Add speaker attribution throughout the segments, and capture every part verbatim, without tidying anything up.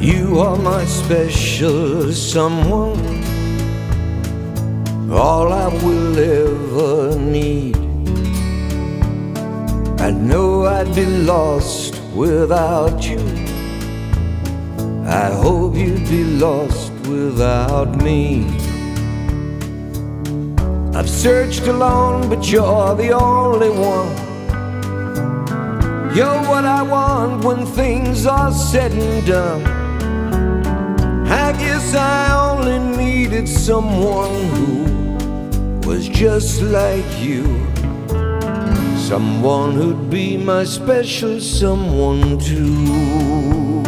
Speaker 1: You are my special someone, all I will ever need. I know I'd be lost without you. I hope you'd be lost without me. I've searched alone, but you're the only one. You're what I want when things are said and done. I guess I only needed someone who was just like you, someone who'd be my special someone too.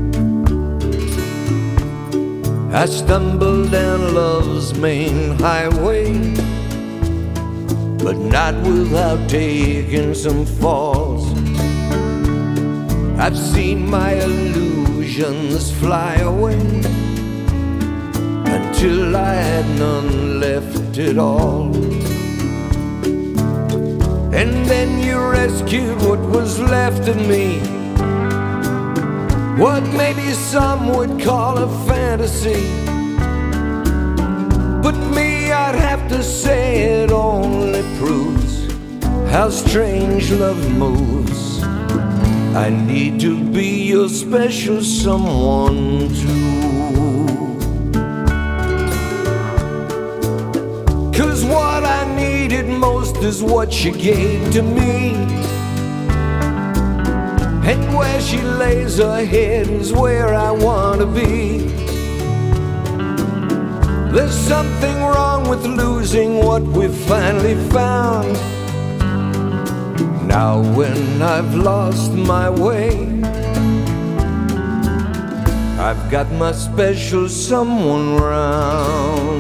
Speaker 1: I stumbled down love's main highway, but not without taking some falls. I've seen my illusions fly away until I had none left at all. And then you rescued what was left of me, what maybe some would call a fantasy. But me, I'd have to say it only proves how strange love moves. I need to be your special someone too. 'Cause what I needed most is what she gave to me, and where she lays her head is where I want to be. There's something wrong with losing what we've finally found. Now when I've lost my way, I've got my special someone round.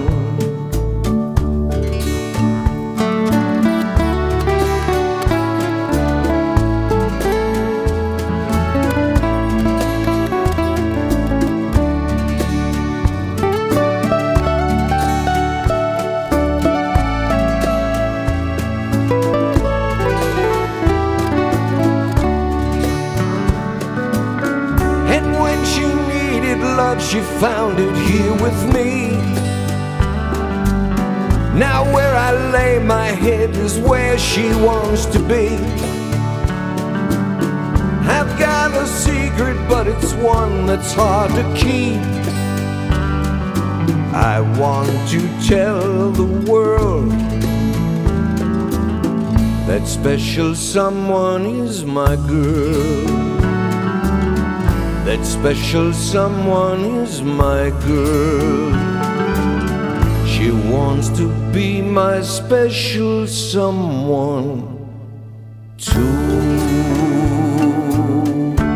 Speaker 1: Love, she found it here with me. Now where I lay my head is where she wants to be. I've got a secret, but it's one that's hard to keep. I want to tell the world that special someone is my girl. That special someone is my girl. She wants to be my special someone too.